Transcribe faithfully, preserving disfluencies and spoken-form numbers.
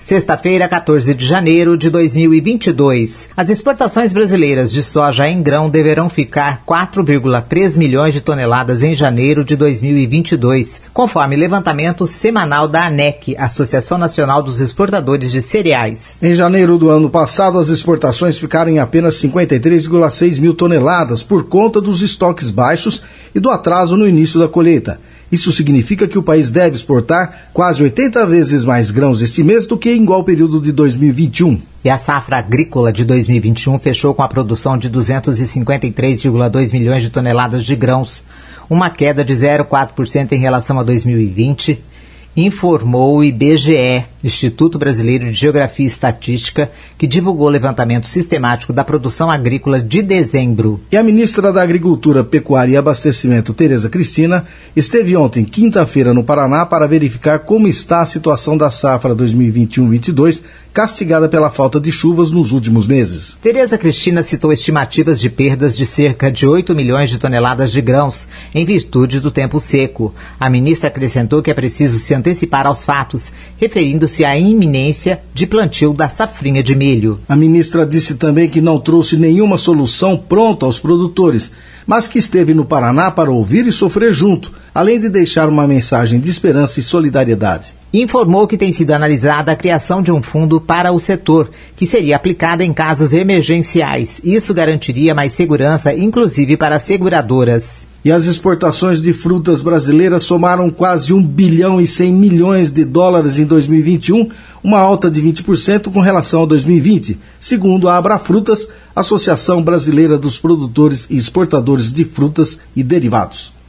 Sexta-feira, quatorze de janeiro de dois mil e vinte e dois. As exportações brasileiras de soja em grão deverão ficar quatro vírgula três milhões de toneladas em janeiro de dois mil e vinte e dois, conforme levantamento semanal da ANEC, Associação Nacional dos Exportadores de Cereais. Em janeiro do ano passado, as exportações ficaram em apenas cinquenta e três vírgula seis mil toneladas por conta dos estoques baixos e do atraso no início da colheita. Isso significa que o país deve exportar quase oitenta vezes mais grãos este mês do que em igual período de dois mil e vinte e um. E a safra agrícola de dois mil e vinte e um fechou com a produção de duzentos e cinquenta e três vírgula dois milhões de toneladas de grãos, uma queda de zero vírgula quatro por cento em relação a dois mil e vinte, informou o I B G E, Instituto Brasileiro de Geografia e Estatística, que divulgou o levantamento sistemático da produção agrícola de dezembro. E a ministra da Agricultura, Pecuária e Abastecimento, Tereza Cristina, esteve ontem, quinta-feira, no Paraná para verificar como está a situação da safra dois mil e vinte e um vinte e dois, castigada pela falta de chuvas nos últimos meses. Tereza Cristina citou estimativas de perdas de cerca de oito milhões de toneladas de grãos, em virtude do tempo seco. A ministra acrescentou que é preciso se antecipar aos fatos, referindo-se à iminência de plantio da safrinha de milho. A ministra disse também que não trouxe nenhuma solução pronta aos produtores, mas que esteve no Paraná para ouvir e sofrer junto, além de deixar uma mensagem de esperança e solidariedade. Informou que tem sido analisada a criação de um fundo para o setor, que seria aplicado em casos emergenciais. Isso garantiria mais segurança, inclusive para as seguradoras. E as exportações de frutas brasileiras somaram quase um bilhão e cem milhões de dólares em dois mil e vinte e um, uma alta de vinte por cento com relação a dois mil e vinte, segundo a Abrafrutas, Associação Brasileira dos Produtores e Exportadores de Frutas e Derivados.